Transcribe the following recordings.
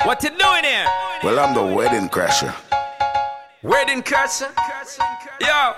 What you doing here? Well, I'm the wedding crasher. Wedding crasher? Yo.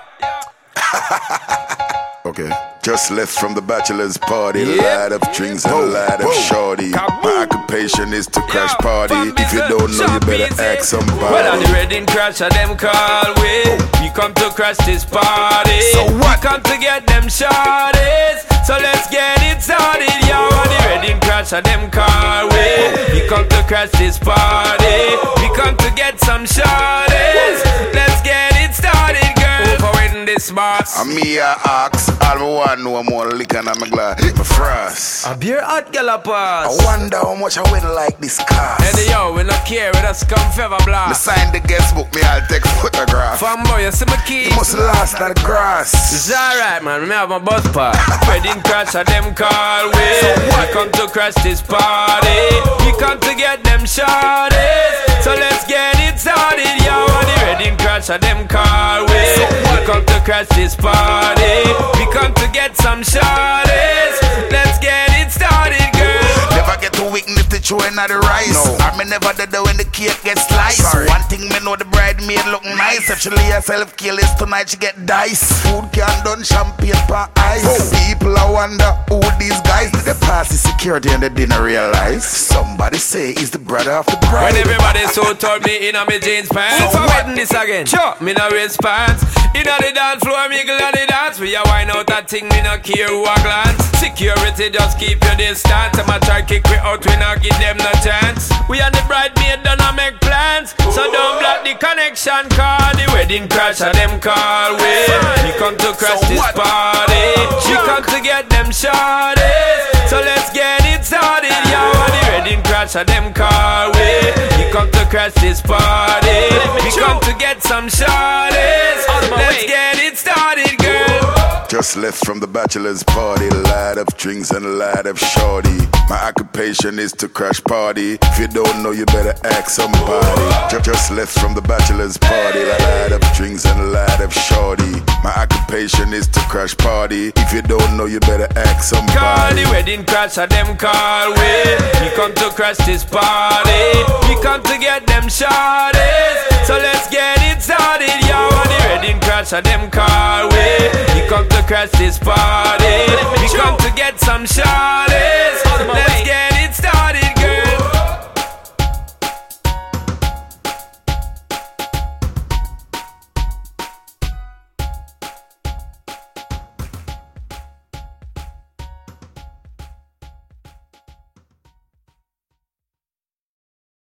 Okay. Just left from the bachelor's party. Yep. Light of drinks and a light of shorty. My occupation is to crash party. If you don't know, you better ask somebody. Well, on the wedding crasher, them call we. We come to crash this party. So what? We come to get them shorties. So let's get it started, yo. On the wedding crasher, them call we. We come to crash this party. We come to get some shorties. Let's get it started, girl. For wedding this boss. And me, I ask. All me want know more liquor and I'm glad. My frost. A beer hot gallopers. I wonder how much I win like this cost. Hey yo, we not care, we just come fever Me blast. sign the guest book, me I'll take photograph. Fanboy, you see my key? You must last at the grass. It's alright, man, me have my bus pass. Wedding crash at them call we. We come to crash this party. We come to get them shorties. So let's get it started, yo. On the wedding crash at them call we. We come to crash this party. We come to get some shorties. Let's get it started, girl. Never get too weak if the chewing of the rice. No. Or me never did that when the cake gets sliced. Sorry. One thing me know the bridesmaid look nice. If she lay herself kill is tonight she get dice. Food can done champagne per ice. People I wonder who these guys. Did they pass the security and they didn't realize? Somebody say he's the brother of the bride. When everybody so told me in a me jeans pants. So for wedding this again, sure, me no waist pants. In a the dance floor, me glad the dance. We a wine out that thing, me no care who a glance. Security just keep your distance. Them a try kick we out, we not give them no chance. We and the bridesmaid done a make plans. So don't block the connection, call the wedding crasher, them call we. We come to crash this party. She come to get them shorties. So let's get it started, yo. On the wedding crasher, them call we. We come to crash this party. We come to get some shorties. Let's get it started, girl. Just left from the bachelor's party. Light of drinks and a light of shorty. My occupation is to crash party. If you don't know, you better ask somebody. Just left from the bachelor's party. Light of drinks and a light of shorty. My occupation is to crash party. If you don't know, you better ask somebody. Call the wedding crasher, them call we. We come to crash this party. We come to get them shorties. So let's get it started, yo. On the wedding crasher, them call we. We come to crash this party. We come to get some shorties. Let's get it started,